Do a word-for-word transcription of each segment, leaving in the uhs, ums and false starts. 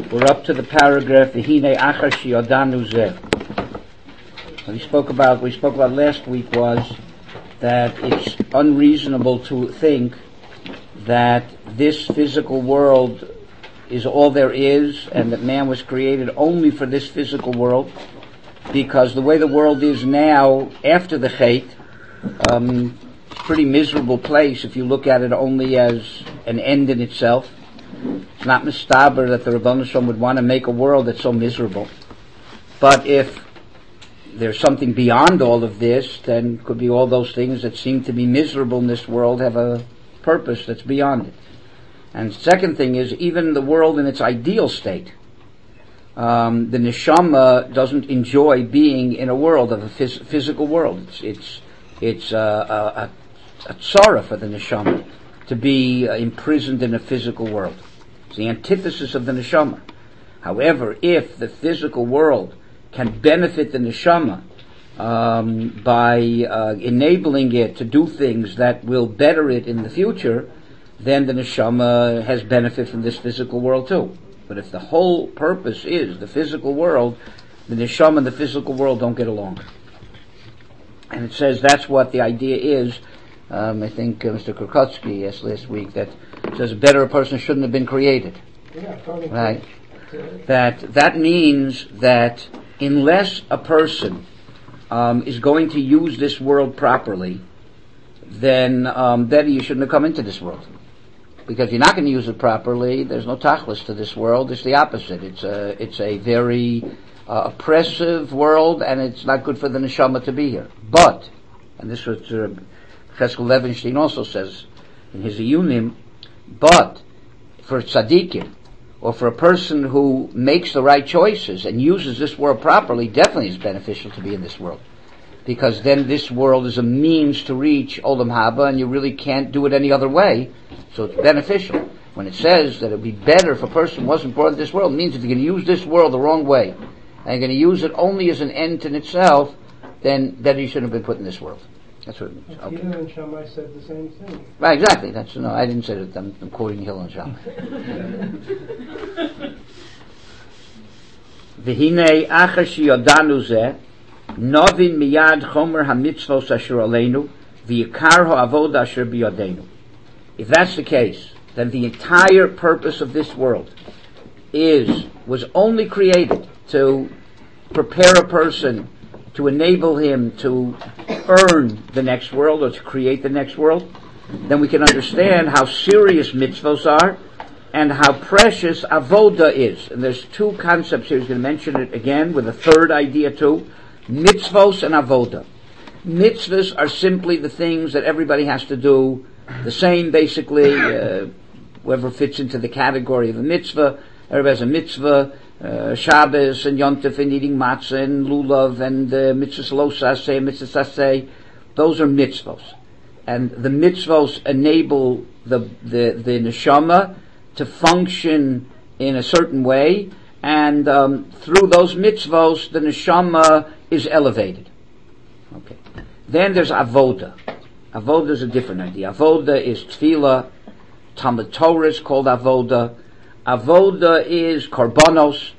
We're up to the paragraph V'hinei achar sheyodanu zeh. What we spoke about, we spoke about last week was that it's unreasonable to think that this physical world is all there is, and that man was created only for this physical world, because the way the world is now after the Chet, um, it's a pretty miserable place if you look at it only as an end in itself. It's not mistaber that the Rebbeinu Shalom would want to make a world that's so miserable. But if there's something beyond all of this, then could be all those things that seem to be miserable in this world have a purpose that's beyond it. And second thing is, even the world in its ideal state, um, the neshama doesn't enjoy being in a world of a phys- physical world. It's it's it's uh, a, a, a tzara for the neshama to be uh, imprisoned in a physical world. It's the antithesis of the neshama. However, if the physical world can benefit the neshama um, by uh, enabling it to do things that will better it in the future, then the neshama has benefit from this physical world too. But if the whole purpose is the physical world, the neshama and the physical world don't get along. And it says that's what the idea is. Um, I think uh, Mister Krukotsky asked last week that says better a person shouldn't have been created. Yeah, totally. Right? That that means that unless a person um, is going to use this world properly, then um, then you shouldn't have come into this world. Because you're not going to use it properly, there's no tachlis to this world. It's the opposite. It's a it's a very uh, oppressive world, and it's not good for the neshama to be here. But, and this was uh, Cheskel Levenstein also says in his Iyunim, but for tzaddikim, or for a person who makes the right choices and uses this world properly, definitely is beneficial to be in this world. Because then this world is a means to reach Olam Haba, and you really can't do it any other way, so it's beneficial. When it says that it would be better if a person wasn't born in this world, it means if you're going to use this world the wrong way, and you're going to use it only as an end in itself, then, then you shouldn't have been put in this world. That's what it means. Okay. Hillel and Shammai said the same thing. Right, exactly. That's no, I didn't say that. I'm, I'm quoting Hillel and Shammai. V'hinei achar sheyodanu zeh, novin miyad chomer hamitzvos asher aleinu, v'yikar ha'avoda asher biyodenu. If that's the case, then the entire purpose of this world is was only created to prepare a person, to enable him to earn the next world or to create the next world. Then we can understand how serious mitzvos are and how precious avoda is. And there's two concepts here. He's going to mention it again with a third idea too. Mitzvos and avoda. Mitzvahs are simply the things that everybody has to do, the same basically, uh, whoever fits into the category of a mitzvah. Everybody has a mitzvah, uh, Shabbos and Yom Tov and eating matzah and lulav and uh, mitzvahs lo saseh, mitzvahs saseh. Those are mitzvahs. And the mitzvahs enable the, the, the neshama to function in a certain way, and um, through those mitzvahs, the neshama is elevated. Okay. Then there's avoda. Avoda is a different idea. Avoda is tefillah. Talmud Torah is called avoda. Avoda is korbanos.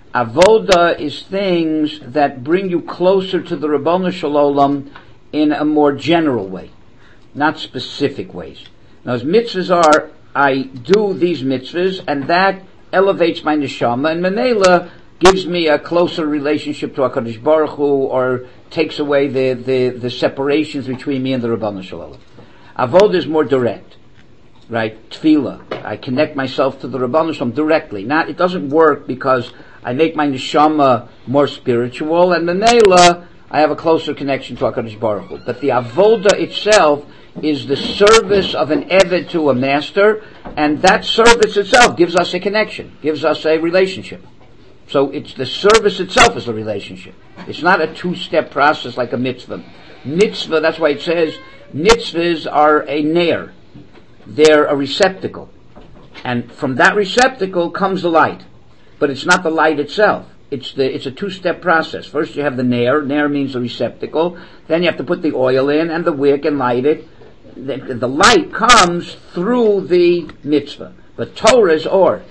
Avoda is things that bring you closer to the Ribono Shel Olam in a more general way, not specific ways. Now, as mitzvahs are, I do these mitzvahs, and that elevates my neshama, and Menela gives me a closer relationship to HaKadosh Baruch Hu, or takes away the, the, the separations between me and the Ribono Shel Olam. Avodah is more direct, right? Tefillah. I connect myself to the Ribono Shel Olam directly. Not, it doesn't work because I make my neshama more spiritual, and Menela, I have a closer connection to HaKadosh Baruch Hu. But the avodah itself is the service of an eved to a master, and that service itself gives us a connection, gives us a relationship. So it's the service itself is a relationship. It's not a two-step process like a mitzvah. Mitzvah, that's why it says, mitzvahs are a ner. They're a receptacle. And from that receptacle comes the light. But it's not the light itself. It's the, it's a two-step process. First you have the ner. Ner means the receptacle. Then you have to put the oil in and the wick and light it. The, the light comes through the mitzvah. But Torah is or.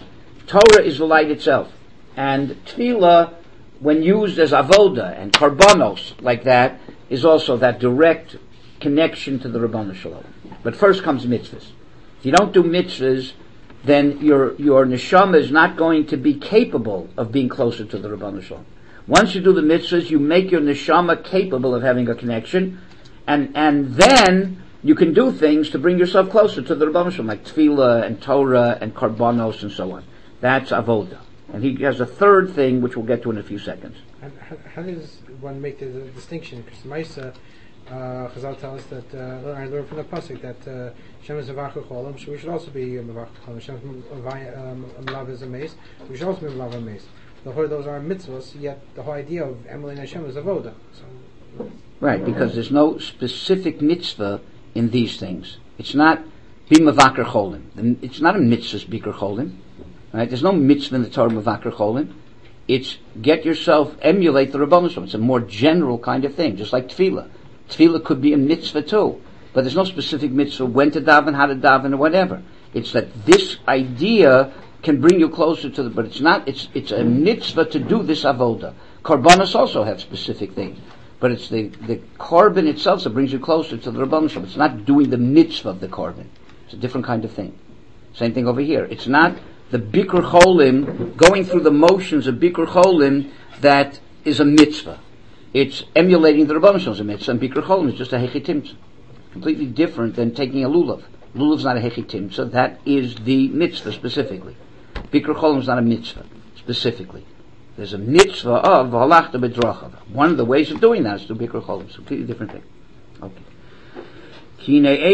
Torah is the light itself. And tefillah, when used as avoda and karbanos, like that, is also that direct connection to the Rabbanu Shalom. But first comes mitzvahs. If you don't do mitzvahs, then your your neshama is not going to be capable of being closer to the Rabbanu Shalom. Once you do the mitzvahs, you make your neshama capable of having a connection, and and then you can do things to bring yourself closer to the Rabbanu Shalom, like tefillah and Torah and karbanos and so on. That's avoda. And he has a third thing, which we'll get to in a few seconds. How, how does one make the, the distinction? Because Maisa, uh, Chazal tells us that, uh, I learned from the pasuk that uh, Shem is Mavach Cholam, so we should also be Mavach Cholam. Shem Malav is a mace, we should also be Malav a mace. The whole those are mitzvahs, yet the whole idea of Emily Hashem is avoda. So, right, because there's no specific mitzvah in these things. It's not be Mavakar Cholim. It's not a mitzvah Bikar Cholim. Right? There's no mitzvah in the Torah Mavakar Cholim. It's get yourself, emulate the Rabbanu Shalom. It's a more general kind of thing, just like tefillah. Tefillah could be a mitzvah too, but there's no specific mitzvah when to daven, how to daven, or whatever. It's that this idea can bring you closer to the, but it's not, it's it's a mitzvah to do this avoda. Karbanos also have specific things, but it's the, the korban itself that brings you closer to the Rabbanu Shalom. It's not doing the mitzvah of the korban. It's a different kind of thing. Same thing over here. It's not the Bikur Cholim, going through the motions of Bikur Cholim, that is a mitzvah. It's emulating the Rabbanu Shalom, a mitzvah, and Bikur Cholim is just a hechitimtzah. Completely different than taking a lulav. Lulav's not a hechitimtzah, that is the mitzvah specifically. Bikur Cholim is not a mitzvah, specifically. There's a mitzvah of halachta bedrachav. One of the ways of doing that is to Bikur Cholim. It's a completely different thing. Okay. These are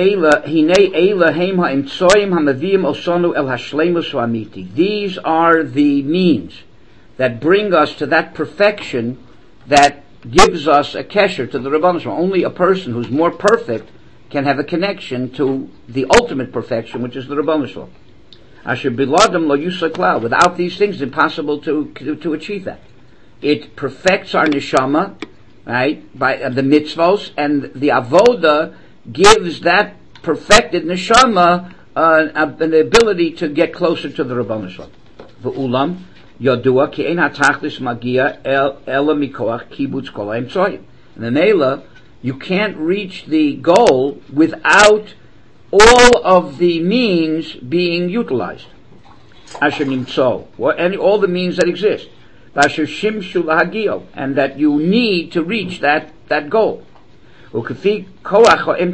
the means that bring us to that perfection that gives us a kesher to the Rabbanu Shalom. Only a person who's more perfect can have a connection to the ultimate perfection, which is the Rabbanu Shalom. Asher biladam lo yusak. Without these things, it's impossible to, to to achieve that. It perfects our neshama, right, by uh, the mitzvos, and the avoda gives that perfected neshama uh, an ability to get closer to the Rabbanu Shalom. V'ulam yodua ki ein hatachlis magia el ela mikoach kibutz kol ha'emtsoyim. And the Mela, you can't reach the goal without all of the means being utilized. Asher nimtzo, and all the means that exist. Asher shimshu lahagio, and that you need to reach that that goal. And therefore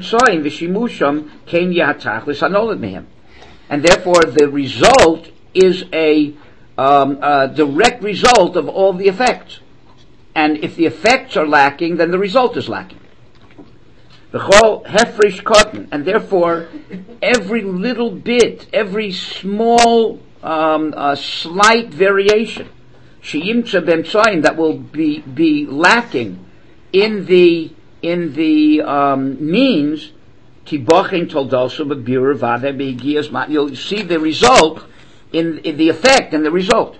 the result is a, um, a direct result of all the effects. And if the effects are lacking, then the result is lacking. And therefore every little bit, every small um, uh, slight variation that will be, be lacking in the in the um, means, you'll see the result in, in the effect and the result.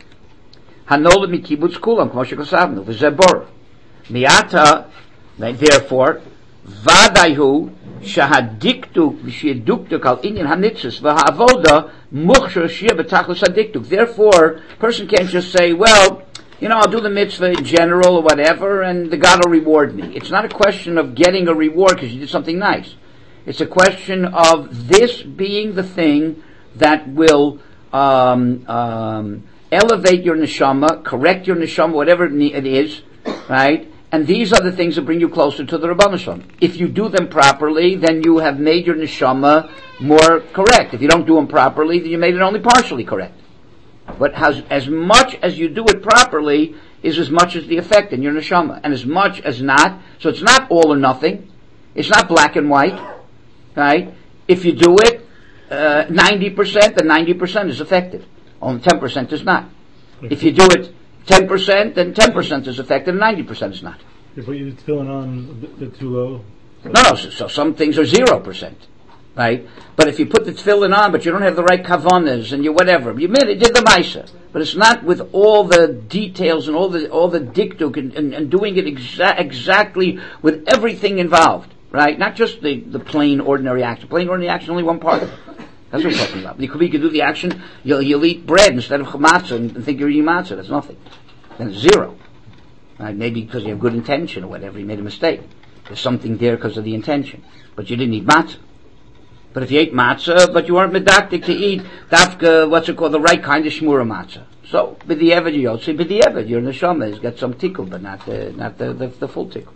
Therefore, vadaihu shahadiktu v'shiyaduktu kal inyan hamitzvus v'ha'avoda muchshar shir b'tachlis hadiktu. Therefore, person can't just say, well, you know, I'll do the mitzvah in general or whatever, and the God will reward me. It's not a question of getting a reward because you did something nice. It's a question of this being the thing that will um, um, elevate your neshama, correct your neshama, whatever it is, right? And these are the things that bring you closer to the Rabbanu Shalom. If you do them properly, then you have made your neshama more correct. If you don't do them properly, then you made it only partially correct. But has, as much as you do it properly is as much as the effect in your neshama, and as much as not. So it's not all or nothing. It's not black and white, right? If you do it uh, ninety percent, then ninety percent is affected. Only ten percent is not. If you do it ten percent, then ten percent is affected, and ninety percent is not. If you're filling on a bit too low. No, no. So, so some things are zero percent. Right? But if you put the tefillin on, but you don't have the right kavanas and you whatever, you made it, did the maisa, but it's not with all the details and all the all the dikduk and, and, and doing it exa- exactly with everything involved, right? Not just the, the plain ordinary action. Plain ordinary action is only one part of it. That's what we're talking about. You could, you could do the action, you'll, you'll eat bread instead of matzah and, and think you're eating matzah. That's nothing. Then it's zero. Right? Maybe because you have good intention or whatever, you made a mistake. There's something there because of the intention. But you didn't eat matzah. But if you ate matzah, but you weren't medactic to eat, dafka, what's it called, the right kind of shmura matzah. So, b'di'evad you yotzi, b'di'evad, your neshama has got some tikkun, but not the, not the, the, the full tikkun.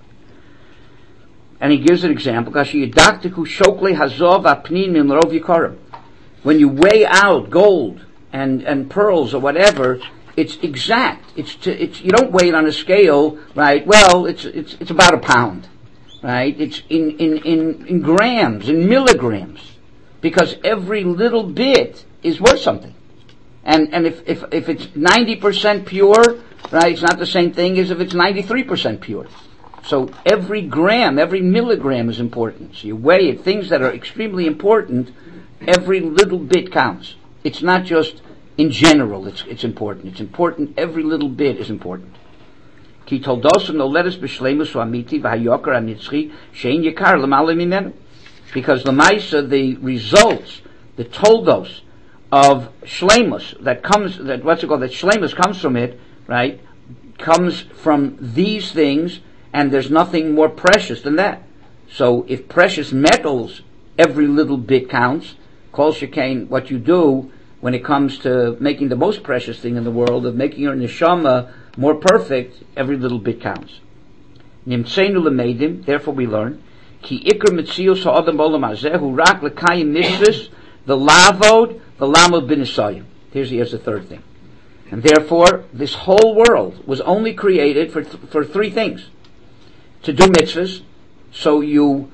And he gives an example, kashi yidaktiku shokle hazov apnin min l'rov yikarim. When you weigh out gold and, and pearls or whatever, it's exact. It's, to, it's, you don't weigh it on a scale, right? Well, it's, it's, it's about a pound. Right? It's in, in, in, in grams, in milligrams. Because every little bit is worth something. And, and if, if, if it's ninety percent pure, right, it's not the same thing as if it's ninety-three percent pure. So every gram, every milligram is important. So you weigh it, things that are extremely important, every little bit counts. It's not just in general, it's, it's important. It's important, every little bit is important. Ki toldosu noledes b'shleimus u'amiti v'hayokar ha'nitzchi shein yikar l'malei mimenu. Because the Maisa, the results, the toldos of shleimus that comes, that what's it called, that shleimus comes from it, right, comes from these things, and there's nothing more precious than that. So if precious metals, every little bit counts, kol shekain, what you do when it comes to making the most precious thing in the world, of making your neshama more perfect, every little bit counts. Nimtzeinu lemeidim, therefore we learn, ki ikar mitzius ha'adam olam hazeh hu rak l'kayim mitzvos, the lavod, the lamod b'nisayim. Here's, here's the third thing. And therefore, this whole world was only created for th- for three things. To do mitzvahs, so you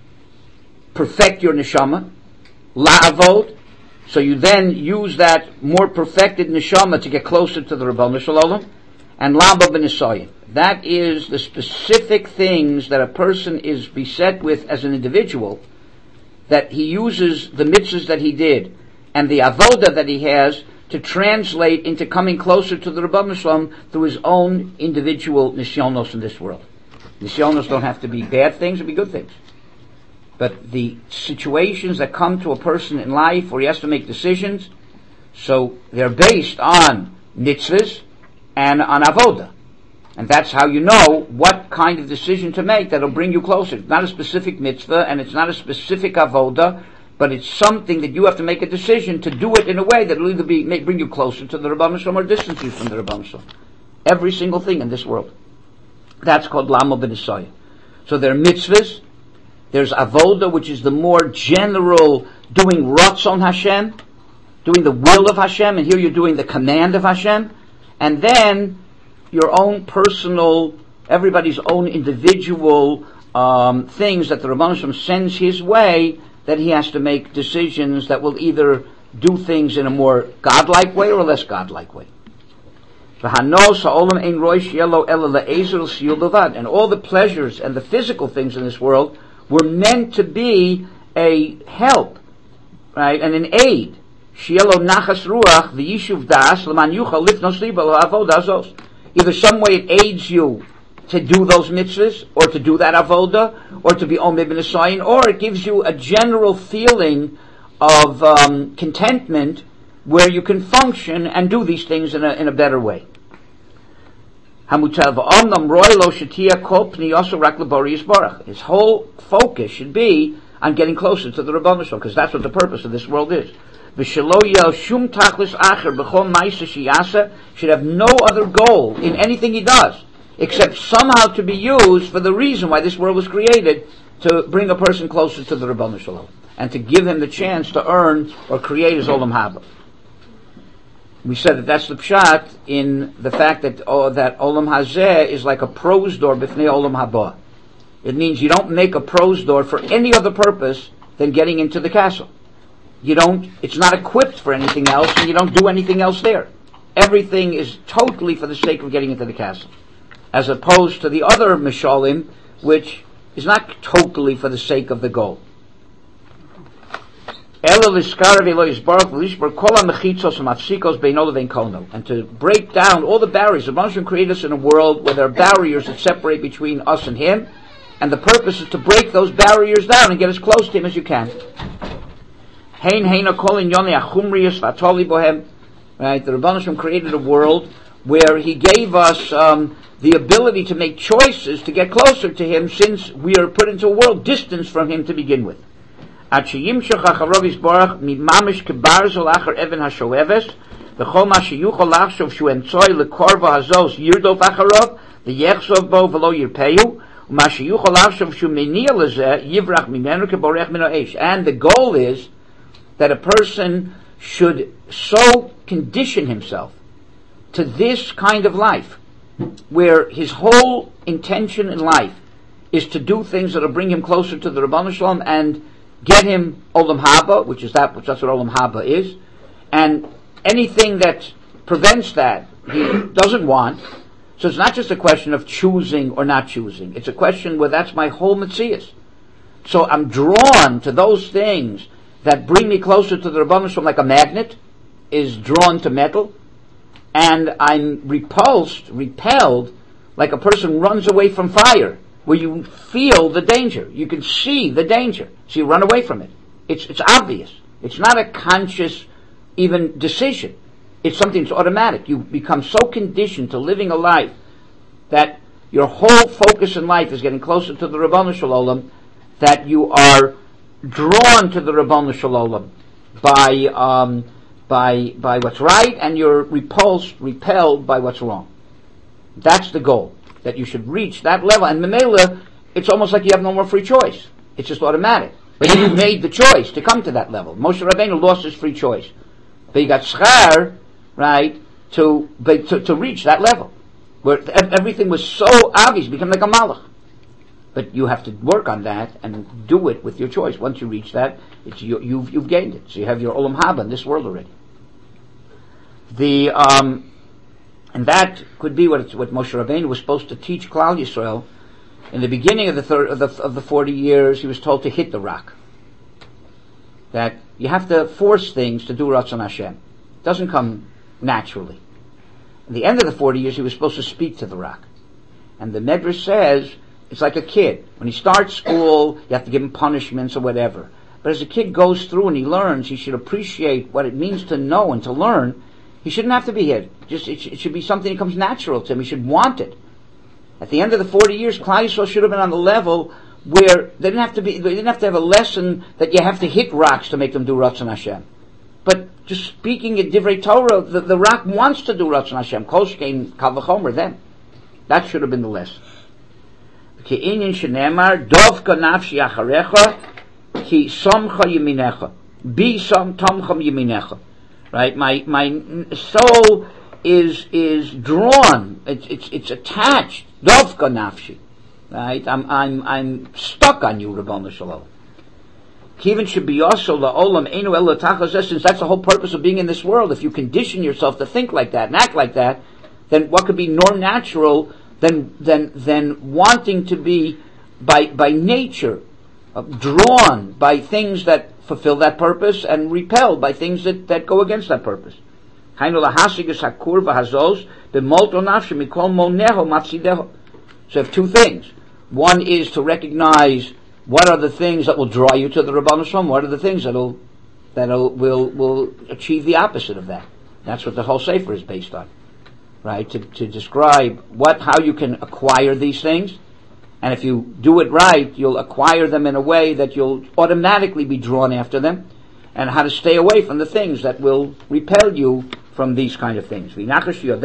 perfect your neshama. Lavod, so you then use that more perfected neshama to get closer to the Ribono Shel Olam. And lamba b'nisayim. That is the specific things that a person is beset with as an individual, that he uses the mitzvahs that he did and the avoda that he has to translate into coming closer to the Ribono Shel Olam through his own individual nisyonos in this world. Nisyonos don't have to be bad things, it be good things. But the situations that come to a person in life where he has to make decisions, so they're based on mitzvahs and on avoda. And that's how you know what kind of decision to make that'll bring you closer. It's not a specific mitzvah, and it's not a specific avoda, but it's something that you have to make a decision to do it in a way that will either be, may bring you closer to the Ribono Shel Olam or distance you from the Ribono Shel Olam. Every single thing in this world. That's called lamo b'nisayim. So there are mitzvahs, there's avoda, which is the more general doing ratzon Hashem, doing the will of Hashem, and here you're doing the command of Hashem. And then your own personal, everybody's own individual um, things that the Ribono Shel Olam sends his way, that he has to make decisions that will either do things in a more godlike way or a less godlike way. And all the pleasures and the physical things in this world were meant to be a help, right, and an aid. Either some way it aids you to do those mitzvahs, or to do that avoda, or to be omid b'nisayim, or it gives you a general feeling of um, contentment where you can function and do these things in a, in a better way. His whole focus should be on getting closer to the Ribono Shel Olam, because that's what the purpose of this world is. Should have no other goal in anything he does, except somehow to be used for the reason why this world was created, to bring a person closer to the Ribono Shel Olam, and to give him the chance to earn or create his Olam Haba. We said that that's the pshat in the fact that oh, that Olam Hazeh is like a prose door b'fnei Olam Haba. It means you don't make a prose door for any other purpose than getting into the castle. You don't, it's not equipped for anything else, and you don't do anything else there. Everything is totally for the sake of getting into the castle. As opposed to the other mishalim, which is not totally for the sake of the goal. And to break down all the barriers. The Ribono Shel Olam created us in a world where there are barriers that separate between us and Him, and the purpose is to break those barriers down and get as close to Him as you can. Hein heina kol inyoni achumrius v'atoli bohem. Right, the Rebbeinu Shem created a world where He gave us um, the ability to make choices to get closer to Him, since we are put into a world distance from Him to begin with. At sheyimshach acharav yisborach mimamish kebarzel achar even hashoeves v'chol ma sheyuchol lachshov shu emtzoi lekorva hazos yirdof acharav v'yechsov bo v'lo yirpeyu u'ma sheyuchol lachshov shu meniya lezeh yivrach mimenu keborech min ha'esh. And the goal is that a person should so condition himself to this kind of life, where his whole intention in life is to do things that will bring him closer to the Rebbeinu Shalom and get him Olam Haba, which is that, which that's what Olam Haba is, and anything that prevents that he doesn't want. So it's not just a question of choosing or not choosing. It's a question where that's my whole Metzias. So I'm drawn to those things that bring me closer to the Rebbeinu Shalom, like a magnet is drawn to metal, and I'm repulsed, repelled, like a person runs away from fire, where you feel the danger, you can see the danger, so you run away from it. It's it's obvious. It's not a conscious even decision. It's something that's automatic. You become so conditioned to living a life that your whole focus in life is getting closer to the Rebbeinu Shalom, that you are drawn to the Rebbeinu Shalom by um, by by what's right, and you're repulsed, repelled by what's wrong. That's the goal, that you should reach that level. And Memela, it's almost like you have no more free choice. It's just automatic. But you made the choice to come to that level. Moshe Rabbeinu lost his free choice, but he got schar, right, to to, to reach that level, where everything was so obvious, become like a malach. But you have to work on that and do it with your choice. Once you reach that, it's you, you've you've gained it. So you have your Olam Haba in this world already. The um, and that could be what it's, what Moshe Rabbeinu was supposed to teach Klal Yisrael. In the beginning of the third of the of the forty years, he was told to hit the rock. That you have to force things to do Ratzon Hashem. It doesn't come naturally. At the end of the forty years, he was supposed to speak to the rock. And the Medrash says, it's like a kid. When he starts school, you have to give him punishments or whatever. But as a kid goes through and he learns, he should appreciate what it means to know and to learn. He shouldn't have to be hit. Just it, sh- it should be something that comes natural to him. He should want it. At the end of the forty years, Klal Yisrael should have been on the level where they didn't have to be. They didn't have to have a lesson that you have to hit rocks to make them do Ratzon Hashem. But just speaking in Divrei Torah, the, the rock wants to do Ratzon Hashem. Kol shkein kal v'chomer them. That should have been the lesson. Ke'inyan shenemar dovka nafshi acharecha ki somcha yeminecha bi som tomcham yeminecha. Right, my my soul is is drawn. It's it's it's attached. Dovka nafshi. Right, I'm I'm I'm stuck on you, Rebbeinu Shalom. Kivin should be also la'olam enu elo tachas. Since that's the whole purpose of being in this world. If you condition yourself to think like that and act like that, then what could be norm natural? Than, than, than wanting to be by, by nature uh, drawn by things that fulfill that purpose and repelled by things that, that go against that purpose. So you have two things. One is to recognize what are the things that will draw you to the Rebbeinu Shalom, what are the things that will, that will, will achieve the opposite of that. That's what the whole Sefer is based on. Right, to, to describe what, how you can acquire these things, and if you do it right, you'll acquire them in a way that you'll automatically be drawn after them, and how to stay away from the things that will repel you from these kind of things. Now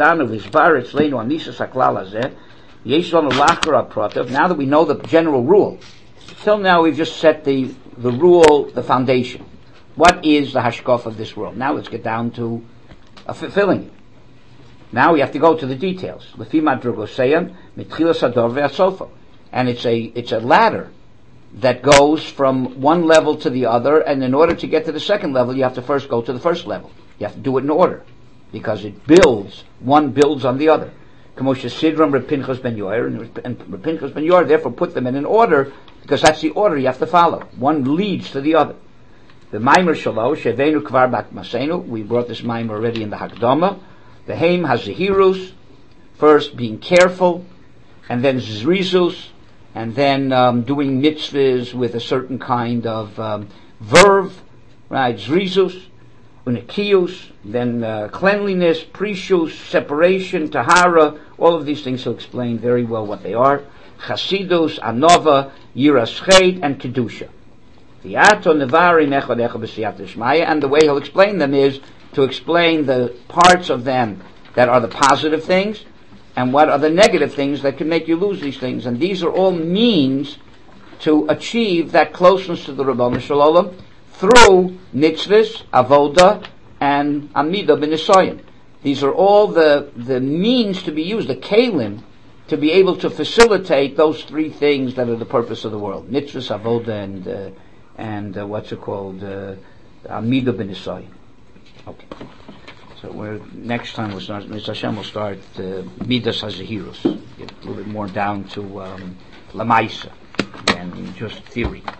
that we know the general rule, till now we've just set the the rule, the foundation. What is the hashkaf of this world? Now let's get down to uh, fulfilling it. Now we have to go to the details. And it's a it's a ladder that goes from one level to the other, and in order to get to the second level, you have to first go to the first level. You have to do it in order, because it builds, one builds on the other. Sidram Reb Pinchas ben Yoer, and Reb Pinchas ben Yoer therefore put them in an order, because that's the order you have to follow. One leads to the other. The Maimer Shalosh, Shevenu Kvar Bak Masenu, we brought this Maimer already in the Hakdama. The Haim Hazahirus, first being careful, and then Zrizus, and then um, doing mitzvahs with a certain kind of um, verve, right? Zrizus, Unikius, then uh, cleanliness, Prishus, separation, Tahara, all of these things he'll explain very well what they are. Chasidus, Anova, Yiras Chet, and Kedusha. And the way he'll explain them is to explain the parts of them that are the positive things and what are the negative things that can make you lose these things. And these are all means to achieve that closeness to the Ribono Shel Olam through mitzvahs, avoda, and amida b'nisoyin. These are all the, the means to be used, the kelim, to be able to facilitate those three things that are the purpose of the world. Mitzvahs, avoda, and uh, and uh, what's it called? Uh, amida b'nisoyin. Okay. So we're, next time we'll start, Mister Hashem will start uh, Midas HaZehirus. Get a little bit more down to um, Lamaisa than just theory.